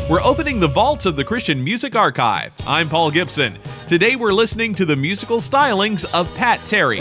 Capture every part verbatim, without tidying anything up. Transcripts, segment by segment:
We're opening the vaults of the Christian Music Archive. I'm Paul Gibson. Today we're listening to the musical stylings of Pat Terry.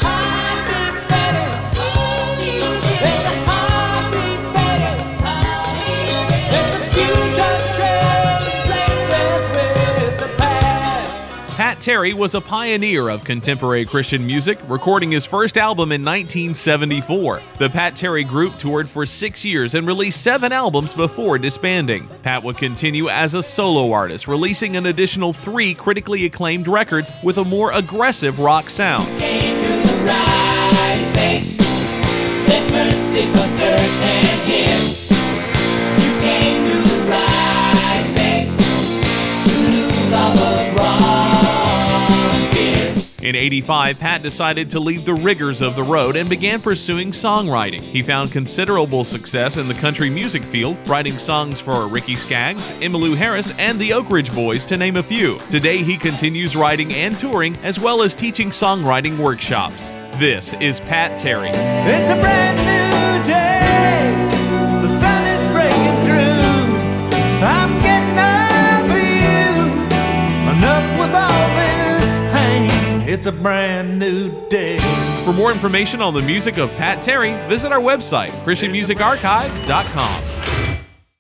Pat Terry was a pioneer of contemporary Christian music, recording his first album in nineteen seventy-four. The Pat Terry Group toured for six years and released seven albums before disbanding. Pat would continue as a solo artist, releasing an additional three critically acclaimed records with a more aggressive rock sound. In eighty-five, Pat decided to leave the rigors of the road and began pursuing songwriting. He found considerable success in the country music field, writing songs for Ricky Skaggs, Emmylou Harris, and the Oak Ridge Boys, to name a few. Today, he continues writing and touring, as well as teaching songwriting workshops. This is Pat Terry. It's a brand new day. The sun is breaking through. I'm getting over you. Enough with all this pain. It's a brand new day. For more information on the music of Pat Terry, visit our website, christian music archive dot com.